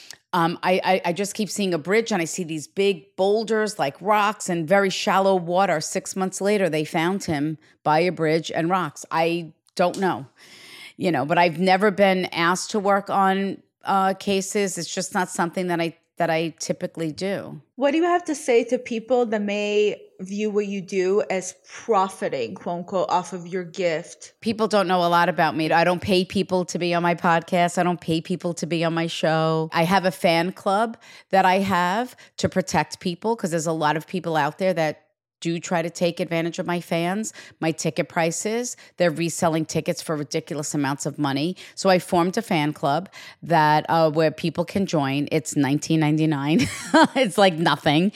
I just keep seeing a bridge and I see these big boulders like rocks and very shallow water. 6 months later, they found him by a bridge and rocks. I don't know, but I've never been asked to work on cases. It's just not something that I typically do. What do you have to say to people that may view what you do as profiting, quote unquote, off of your gift? People don't know a lot about me. I don't pay people to be on my podcast. I don't pay people to be on my show. I have a fan club that I have to protect people because there's a lot of people out there that do try to take advantage of my fans, my ticket prices. They're reselling tickets for ridiculous amounts of money. So I formed a fan club that where people can join. It's $19.99. It's like nothing.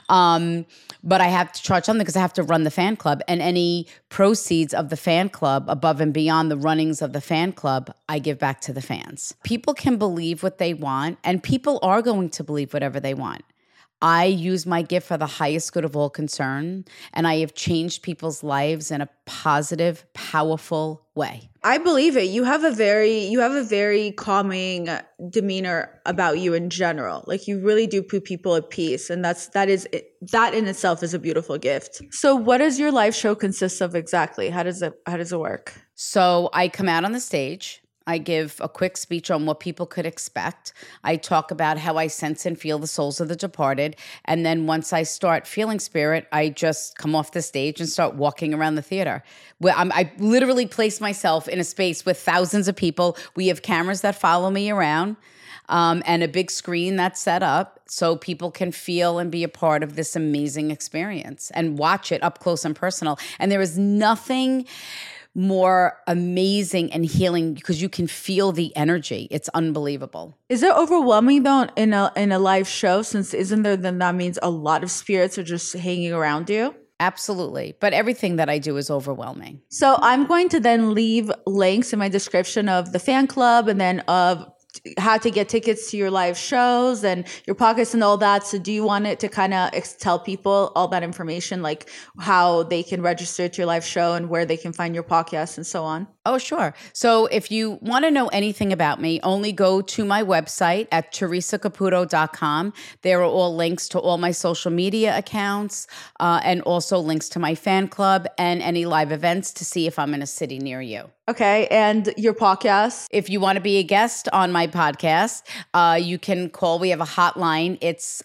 But I have to charge something because I have to run the fan club. And any proceeds of the fan club, above and beyond the runnings of the fan club, I give back to the fans. People can believe what they want, and people are going to believe whatever they want. I use my gift for the highest good of all concern, and I have changed people's lives in a positive, powerful way. I believe it. You have a very calming demeanor about you in general. Like you really do put people at peace, and that in itself is a beautiful gift. So what does your live show consist of exactly? How does it work? So I come out on the stage. I give a quick speech on what people could expect. I talk about how I sense and feel the souls of the departed. And then once I start feeling spirit, I just come off the stage and start walking around the theater. I literally place myself in a space with thousands of people. We have cameras that follow me around and a big screen that's set up so people can feel and be a part of this amazing experience and watch it up close and personal. And there is nothing more amazing and healing because you can feel the energy. It's unbelievable. Is it overwhelming though in a live show? Since isn't there, then that means a lot of spirits are just hanging around you? Absolutely. But everything that I do is overwhelming. So I'm going to then leave links in my description of the fan club and then of how to get tickets to your live shows and your podcasts and all that. So do you want it to kind of tell people all that information, like how they can register to your live show and where they can find your podcast and so on? Oh, sure. So if you want to know anything about me, only go to my website at teresacaputo.com. There are all links to all my social media accounts and also links to my fan club and any live events to see if I'm in a city near you. Okay. And your podcast? If you want to be a guest on my podcast, you can call. We have a hotline. It's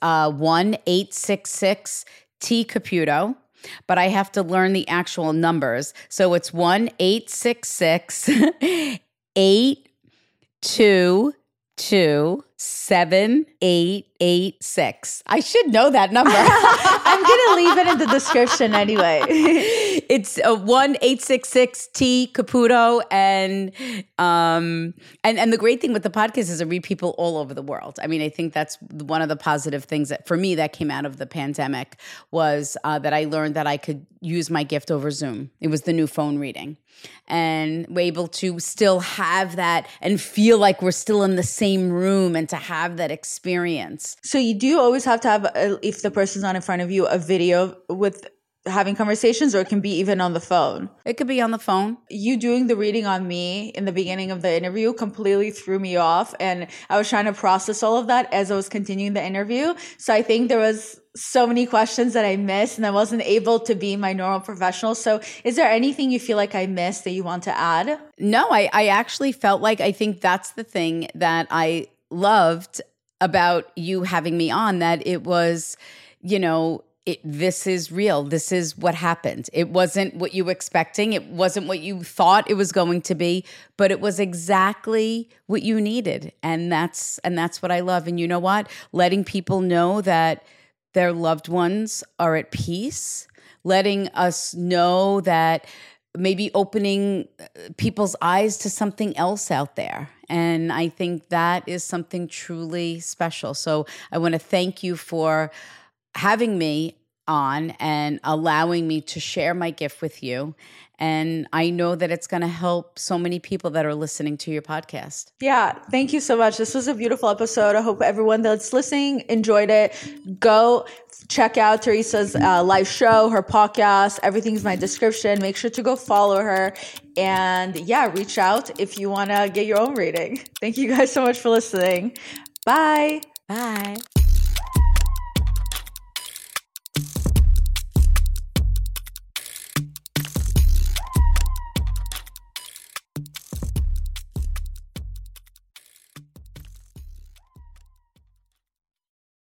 1-866-T-Caputo. But I have to learn the actual numbers. So it's 1-866-822-7886. I should know that number. I'm going to leave it in the description anyway. It's 1-866-T-Caputo. And the great thing with the podcast is I read people all over the world. I mean, I think that's one of the positive things that for me that came out of the pandemic was that I learned that I could use my gift over Zoom. It was the new phone reading. And we're able to still have that and feel like we're still in the same room and to have that experience. So you do always have to have, if the person's not in front of you, a video with having conversations, or it can be even on the phone? It could be on the phone. You doing the reading on me in the beginning of the interview completely threw me off, and I was trying to process all of that as I was continuing the interview. So I think there was so many questions that I missed and I wasn't able to be my normal professional. So is there anything you feel like I missed that you want to add? No, I actually felt like I think that's the thing that I loved about you having me on, that it was, this is real. This is what happened. It wasn't what you were expecting. It wasn't what you thought it was going to be, but it was exactly what you needed. And that's what I love. And you know what? Letting people know that their loved ones are at peace, letting us know that maybe opening people's eyes to something else out there. And I think that is something truly special. So I want to thank you for having me on and allowing me to share my gift with you. And I know that it's going to help so many people that are listening to your podcast. Yeah, thank you so much. This was a beautiful episode. I hope everyone that's listening enjoyed it. Go check out Teresa's live show, her podcast. Everything's in my description. Make sure to go follow her. And yeah, reach out if you want to get your own reading. Thank you guys so much for listening. Bye. Bye.